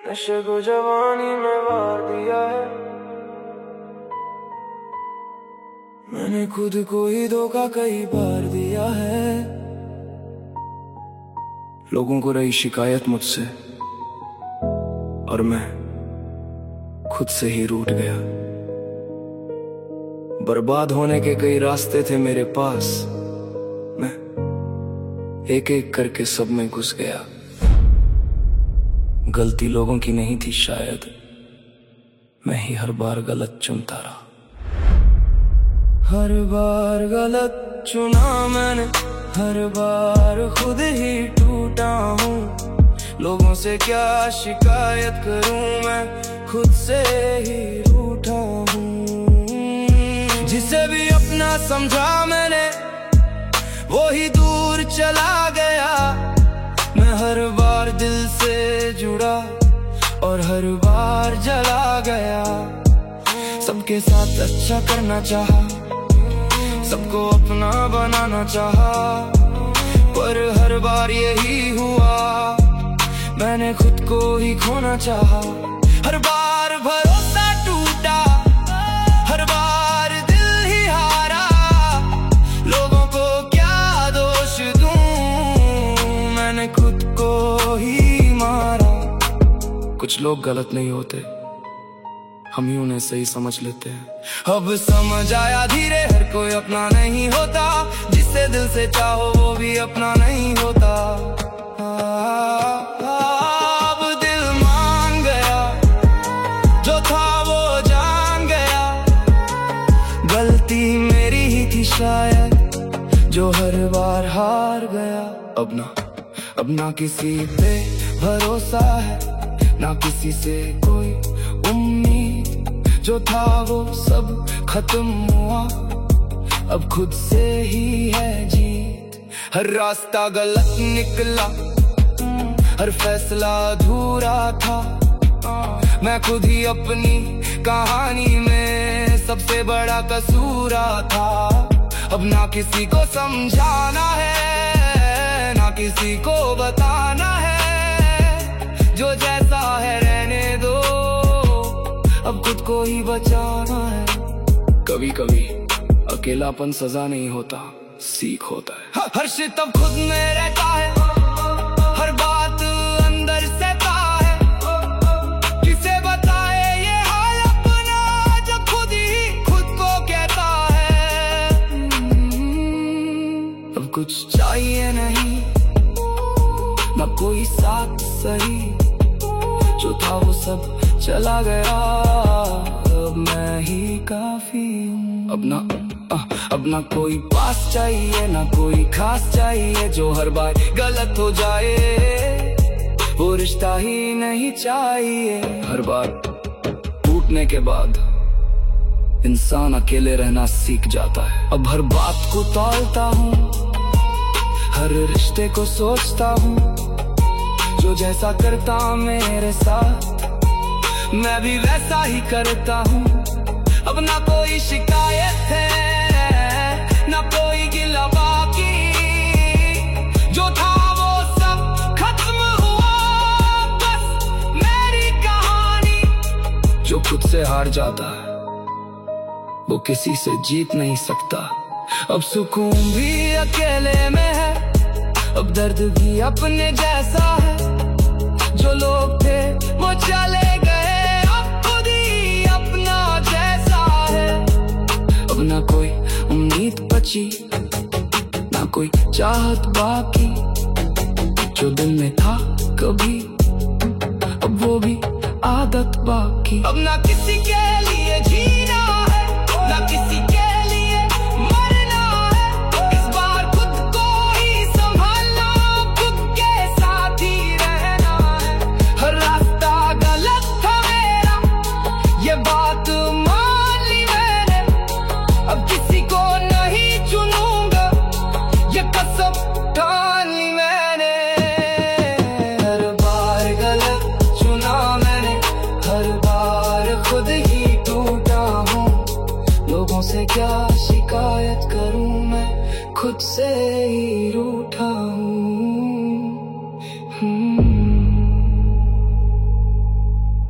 नशे को जवानी में वार दिया है। मैंने खुद को ही धोखा कई बार दिया है। लोगों को रही शिकायत मुझसे और मैं खुद से ही रूठ गया। बर्बाद होने के कई रास्ते थे मेरे पास, मैं एक एक करके सब में घुस गया। गलती लोगों की नहीं थी शायद, मैं ही हर बार गलत चुनता रहा। हर बार गलत चुना मैंने, हर बार खुद ही टूटा हूँ। लोगों से क्या शिकायत करूँ, मैं खुद से ही रूठा हूँ। जिसे भी अपना समझा मैंने वो ही दूर चला गया। मैं हर बार दिल से जुड़ा और हर बार जला गया। सबके साथ अच्छा करना चाहा, सबको अपना बनाना चाहा, पर हर बार यही हुआ, मैंने खुद को ही खोना चाहा। हर बार भरोसा टूटा, हर बार दिल ही हारा। लोगों को क्या दोष दूं, मैंने खुद को ही मारा। कुछ लोग गलत नहीं होते, हम ही उन्हें सही समझ लेते हैं। अब समझ आया धीरे, हर कोई अपना नहीं होता। जिसे दिल से चाहो वो भी अपना नहीं होता। अब दिल मान गया, जो था वो जान गया। गलती मेरी ही थी शायद, जो हर बार हार गया। अब ना किसी पे भरोसा है, ना किसी से कोई उम्मीद। जो था वो सब खत्म हुआ, अब खुद से ही है जीत। हर रास्ता गलत निकला, हर फैसला अधूरा था। मैं खुद ही अपनी कहानी में सबसे बड़ा कसूरा था। अब ना किसी को समझाना है, ना किसी को बताना है। जो जैसा है रहने दो, अब खुद को ही बचाना है। कभी कभी अकेलापन सजा नहीं होता, सीख होता है। हर सितम खुद में रहता है, हर बात अंदर से है। किसे बताए ये हाल अपना, जब खुद ही खुद को कहता है। अब कुछ चाहिए नहीं, ना कोई साथ सही। जो था वो सब चला गया, अब मैं ही काफी हूँ। अब ना कोई पास चाहिए, ना कोई खास चाहिए। जो हर बार गलत हो जाए वो रिश्ता ही नहीं चाहिए। हर बार टूटने के बाद इंसान अकेले रहना सीख जाता है। अब हर बात को तौलता हूँ, हर रिश्ते को सोचता हूँ। जो जैसा करता मेरे साथ, मैं भी वैसा ही करता हूँ। अब ना कोई शिकायत है, ना कोई गिला बाकी। जो था वो सब खत्म हुआ, बस मेरी कहानी। जो खुद से हार जाता है वो किसी से जीत नहीं सकता। अब सुकून भी अकेले में है, अब दर्द भी अपने जैसा है। जो लोग थे वो चले गए, अब खुद ही अपना जैसा है। अब ना कोई उम्मीद बची, ना कोई चाहत बाकी। जो दिल में था कभी, अब वो भी आदत बाकी। अब ना किसी के लिए